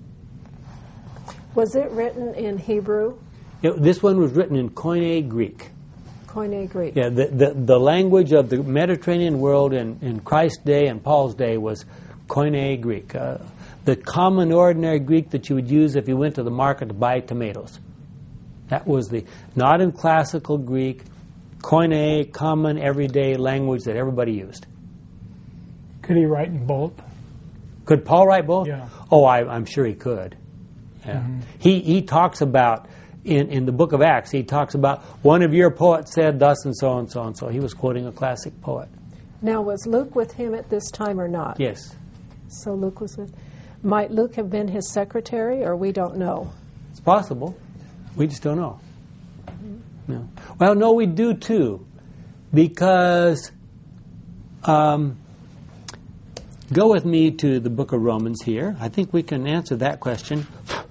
Was it written in Hebrew? This one was written in Koine Greek. Koine Greek. Yeah, the language of the Mediterranean world in Christ's day and Paul's day was Koine Greek. The common, ordinary Greek that you would use if you went to the market to buy tomatoes. That was not in classical Greek, Koine, common, everyday language that everybody used. Could he write in both? Could Paul write both? Yeah. Oh, I'm sure he could. Yeah. Mm-hmm. He talks about, in the book of Acts, he talks about, one of your poets said thus and so and so and so. He was quoting a classic poet. Now, was Luke with him at this time or not? Yes. So Luke was with... Might Luke have been his secretary, or we don't know? It's possible. We just don't know. No. Well, no, we do too, because go with me to the book of Romans here. I think we can answer that question.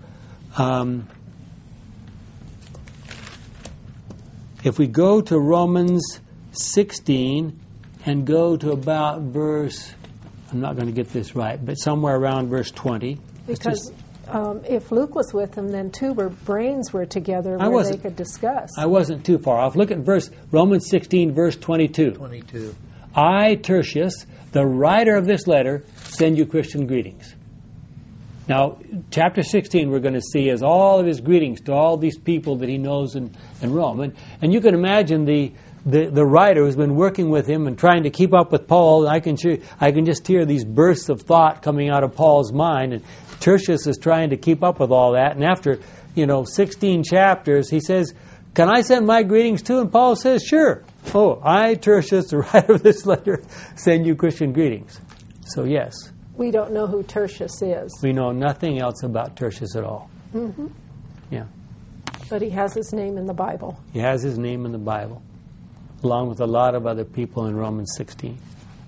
If we go to Romans 16 and go to about verse, I'm not going to get this right, but somewhere around verse 20. Because if Luke was with them, then two brains were together where they could discuss. I wasn't too far off. Look at Romans 16, verse 22. 22. I, Tertius, the writer of this letter, send you Christian greetings. Now, chapter 16 we're going to see is all of his greetings to all these people that he knows in Rome. And you can imagine the writer who's been working with him and trying to keep up with Paul. I can just hear these bursts of thought coming out of Paul's mind. And Tertius is trying to keep up with all that. And after, 16 chapters, he says, can I send my greetings too? And Paul says, sure. Oh, I, Tertius, the writer of this letter, send you Christian greetings. So, yes. We don't know who Tertius is. We know nothing else about Tertius at all. Mm-hmm. Yeah. But he has his name in the Bible. He has his name in the Bible, along with a lot of other people in Romans 16.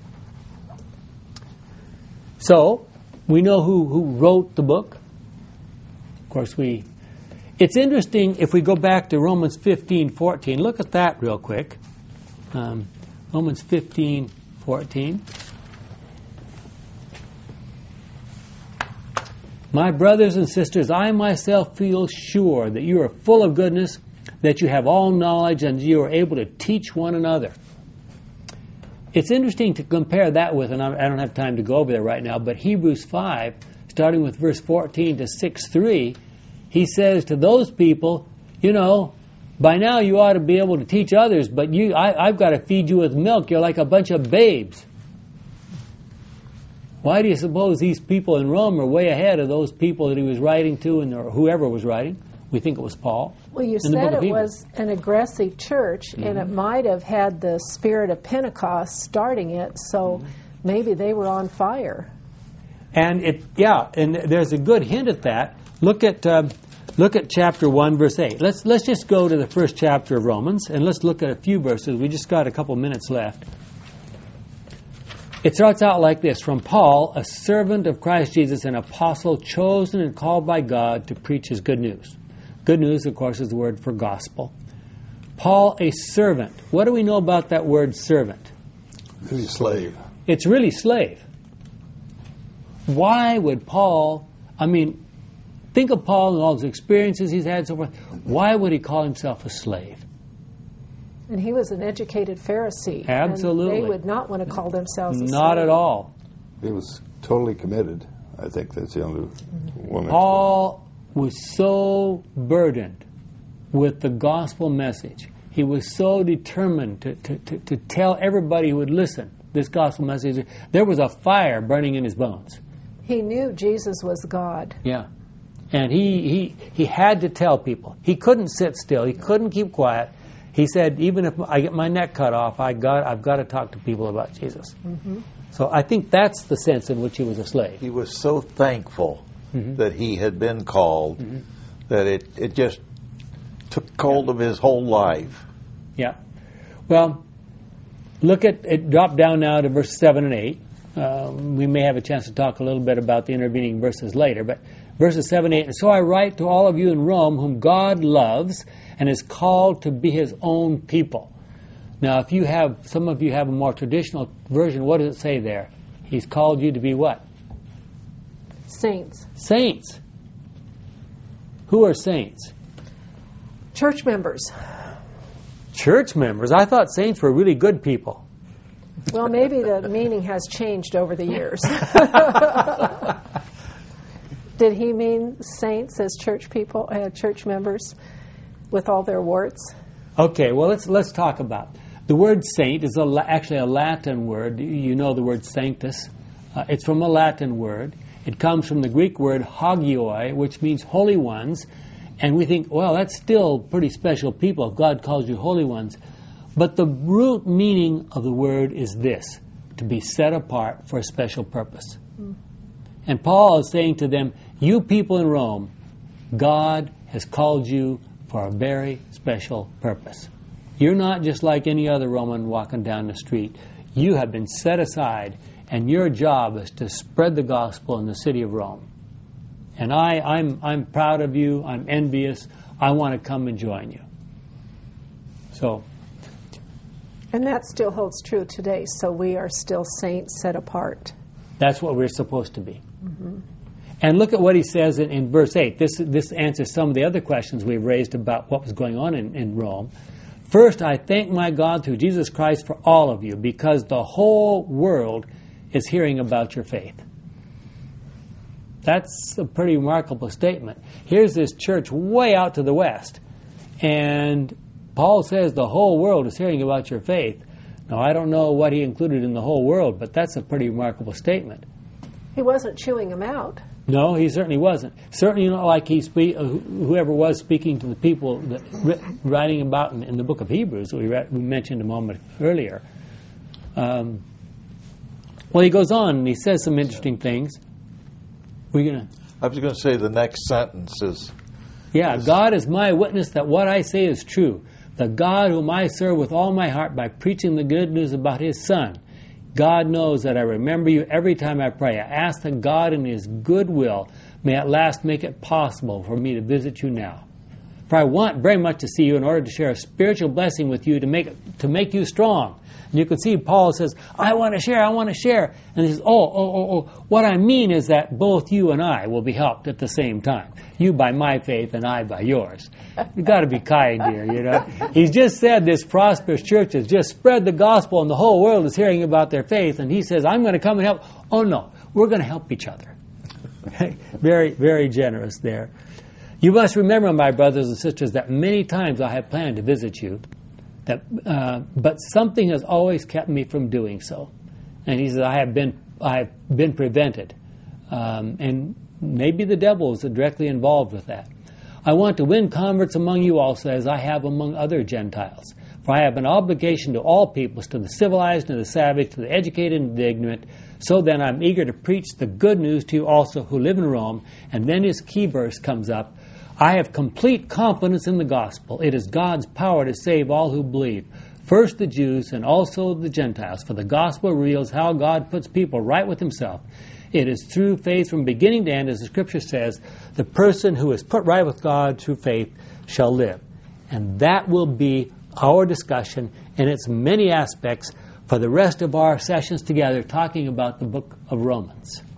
So, we know who wrote the book. Of course, it's interesting if we go back to Romans 15:14. Look at that real quick. Romans 15:14. My brothers and sisters, I myself feel sure that you are full of goodness, that you have all knowledge, and you are able to teach one another. It's interesting to compare that with, and I don't have time to go over there right now, but Hebrews 5, starting with verse 14 to 6:3, he says to those people, by now you ought to be able to teach others, but I've got to feed you with milk. You're like a bunch of babes. Why do you suppose these people in Rome are way ahead of those people that he was writing to, or whoever was writing? We think it was Paul. Well, you said it was an aggressive church, and it might have had the spirit of Pentecost starting it, so maybe they were on fire. And and there's a good hint at that. Look at chapter 1, verse 8. Let's just go to the first chapter of Romans, and let's look at a few verses. We just got a couple minutes left. It starts out like this: from Paul, a servant of Christ Jesus, an apostle chosen and called by God to preach his good news. Good news, of course, is the word for gospel. Paul, a servant. What do we know about that word servant? Really slave. It's really slave. Why would Paul, think of Paul and all his experiences he's had so far. Why would he call himself a slave? And he was an educated Pharisee. Absolutely. And they would not want to call themselves a slave. Not at all. He was totally committed. I think that's the only one. Paul was so burdened with the gospel message. He was so determined to tell everybody who would listen this gospel message. There was a fire burning in his bones. He knew Jesus was God. Yeah. And he had to tell people. He couldn't sit still. He couldn't keep quiet. He said, even if I get my neck cut off, I've got to talk to people about Jesus. Mm-hmm. So I think that's the sense in which he was a slave. He was so thankful that he had been called that it just took hold of his whole life. Yeah. Well, look at it. Drop down now to verse 7 and 8. We may have a chance to talk a little bit about the intervening verses later, but verses 7 and 8. And so I write to all of you in Rome whom God loves and is called to be his own people. Now, if some of you have a more traditional version, what does it say there? He's called you to be what? Saints. Saints. Who are saints? Church members. Church members? I thought saints were really good people. Well, maybe the meaning has changed over the years. Did he mean saints as church people, church members, with all their warts? Okay, well, let's talk about it. The word saint is actually a Latin word. You know the word sanctus. It's from a Latin word. It comes from the Greek word hagioi, which means holy ones. And we think, well, that's still pretty special people if God calls you holy ones. But the root meaning of the word is this: to be set apart for a special purpose. And Paul is saying to them, you people in Rome, God has called you for a very special purpose. You're not just like any other Roman walking down the street. You have been set aside and your job is to spread the gospel in the city of Rome. And I'm proud of you. I'm envious. I want to come and join you. So. And that still holds true today. So we are still saints set apart. That's what we're supposed to be. Mm-hmm. And look at what he says in verse 8. This answers some of the other questions we've raised about what was going on in Rome. First, I thank my God through Jesus Christ for all of you, because the whole world is hearing about your faith. That's a pretty remarkable statement. Here's this church way out to the west, and Paul says the whole world is hearing about your faith. Now, I don't know what he included in the whole world, but that's a pretty remarkable statement. He wasn't chewing them out. No, he certainly wasn't. Certainly not like whoever was speaking to the people that writing about in the book of Hebrews that we mentioned a moment earlier. Well, he goes on and he says some interesting things. I was going to say the next sentence is... Yeah, God is my witness that what I say is true. The God whom I serve with all my heart by preaching the good news about His Son. God knows that I remember you every time I pray. I ask that God in His good will may at last make it possible for me to visit you now. For I want very much to see you in order to share a spiritual blessing with you to make you strong. And you can see Paul says, I want to share. And he says, what I mean is that both you and I will be helped at the same time. You by my faith and I by yours. You've got to be kind here, you know. He's just said this prosperous church has just spread the gospel and the whole world is hearing about their faith. And he says, I'm going to come and help. Oh, no, we're going to help each other. Very, very generous there. You must remember, my brothers and sisters, that many times I have planned to visit you, but something has always kept me from doing so. And he says, I have been prevented. And maybe the devil is directly involved with that. I want to win converts among you also, as I have among other Gentiles. For I have an obligation to all peoples, to the civilized and the savage, to the educated and the ignorant. So then I'm eager to preach the good news to you also who live in Rome. And then his key verse comes up. I have complete confidence in the gospel. It is God's power to save all who believe, first the Jews and also the Gentiles. For the gospel reveals how God puts people right with Himself. It is through faith from beginning to end, as the Scripture says, the person who is put right with God through faith shall live. And that will be our discussion in its many aspects for the rest of our sessions together, talking about the book of Romans.